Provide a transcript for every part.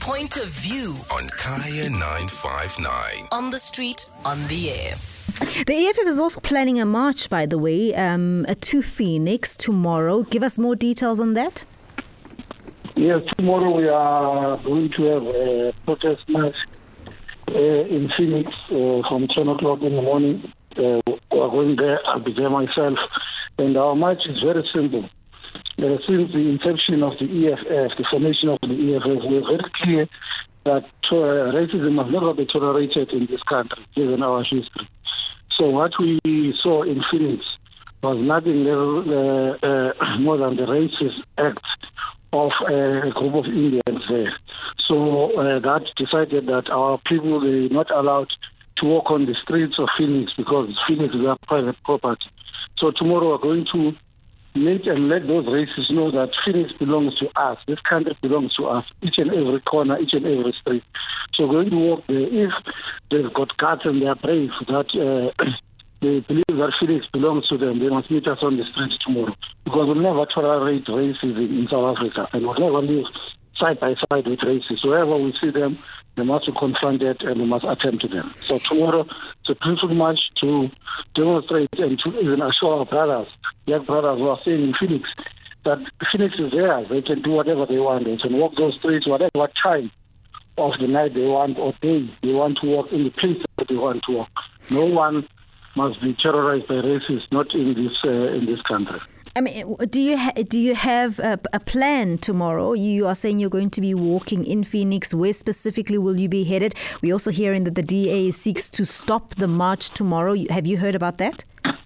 Point of View on Kaya 959. On the street, on the air. The EFF is also planning a march, by the way, to Phoenix tomorrow. Give us more details on that. Yes, tomorrow we are going to have a protest march in Phoenix from 10 o'clock in the morning. We are going there. I'll be there myself. And our march is very simple. Since the inception of the EFF, the formation of the EFF, we're very clear that racism must never be tolerated in this country, given our history. So what we saw in Phoenix was nothing more than the racist act of a group of Indians there. So that decided that our people are not allowed to walk on the streets of Phoenix because Phoenix is our private property. So tomorrow we're going to meet and let those racists know that Phoenix belongs to us. This country belongs to us, each and every corner, each and every street. So we're going to walk there. If they've got guts and they're brave that they believe that Phoenix belongs to them, they must meet us on the streets tomorrow. Because we'll never tolerate racism in South Africa, and we'll never live side by side with racists. Wherever we see them, they must be confronted and we must attend to them. So tomorrow, it's a peaceful march to demonstrate and to even assure our brothers, young brothers who are staying in Phoenix, that Phoenix is theirs. They can do whatever they want. They can walk those streets whatever time of the night they want or day they want to walk in the place that they want to walk. No one must be terrorized by racists, not in this country. I mean, do you have a plan tomorrow? You are saying you're going to be walking in Phoenix. Where specifically will you be headed? We're also hearing that the DA seeks to stop the march tomorrow. Have you heard about that?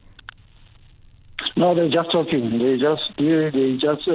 No, they're just talking. They just resist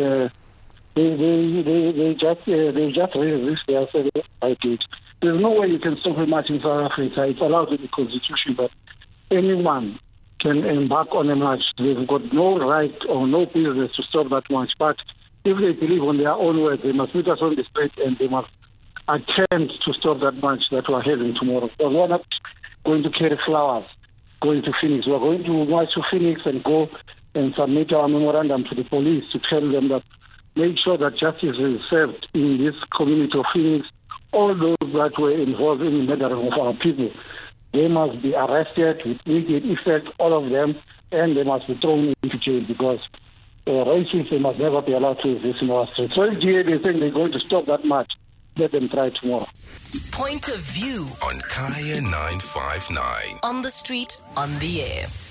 their ideas. There's no way you can stop a march in South Africa. It's allowed in the Constitution, but anyone can embark on a march. They've got no right or no business to stop that march. But if they believe on their own words, they must meet us on the street and they must attempt to stop that march that we're having tomorrow. But we're not going to carry flowers going to Phoenix. We're going to march to Phoenix and go and submit our memorandum to the police to tell them that make sure that justice is served in this community of Phoenix. All those that were involved in the murdering of our people, they must be arrested with immediate effect, all of them, and they must be thrown into jail because racism must never be allowed to exist in our streets. So if GA is saying they're going to stop that march, let them try tomorrow. Point of View on Kaya 959. On the street, on the air.